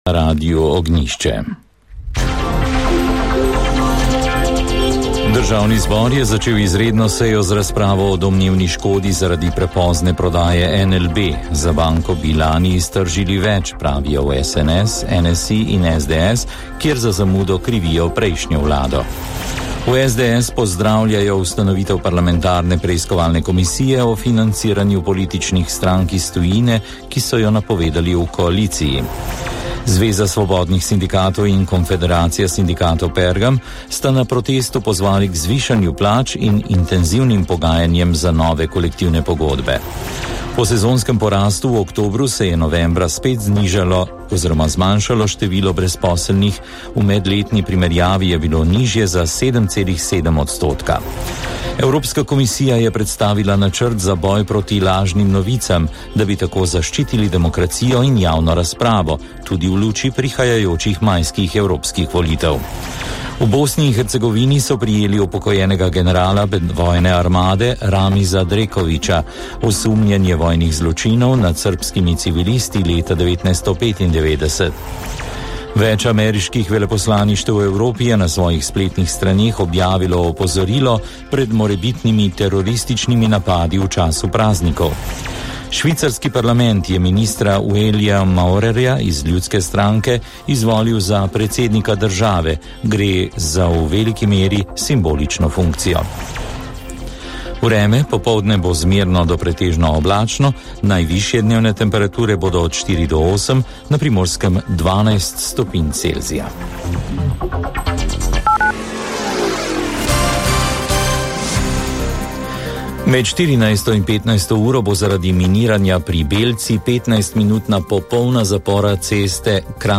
Radiu Ognjišče. Državni zbor je začel izredno sejo z razpravo o domnevni škodi zaradi prepozne prodaje NLB. Za banko bi lani iztržili več, pravijo v SNS, NSI in SDS, kjer za zamudo krivijo prejšnjo vlado. V SDS pozdravljajo ustanovitev parlamentarne preiskovalne komisije o financiranju političnih strank iz tujine, ki so jo napovedali v koaliciji. Zveza svobodnih sindikatov in Konfederacija sindikatov Pergam sta na protestu pozvali k zvišanju plač in intenzivnim pogajanjem za nove kolektivne pogodbe. Po sezonskem porastu v oktobru se je novembra spet zmanjšalo število brezposelnih, v medletni primerjavi je bilo nižje za 7,7%. Evropska komisija je predstavila načrt za boj proti lažnim novicam, da bi tako zaščitili demokracijo in javno razpravo, tudi v luči prihajajočih majskih evropskih volitev. V Bosni in Hercegovini so prijeli upokojenega generala vojne armade Ramiza Drekovića, osumljen je vojnih zločinov nad srbskimi civilisti leta 1995. Več ameriških veleposlaništev v Evropi je na svojih spletnih straneh objavilo opozorilo pred morebitnimi terorističnimi napadi v času praznikov. Švicarski parlament je ministra Uelija Maurerja iz Ljudske stranke izvolil za predsednika države. Gre za v veliki meri simbolično funkcijo. Vreme popoldne bo zmerno do pretežno oblačno, najvišje dnevne temperature bodo od 4 do 8, na Primorskem 12 stopinj Celzija. Med 14. in 15. uro bo zaradi miniranja pri Belci 15-minutna popolna zapora ceste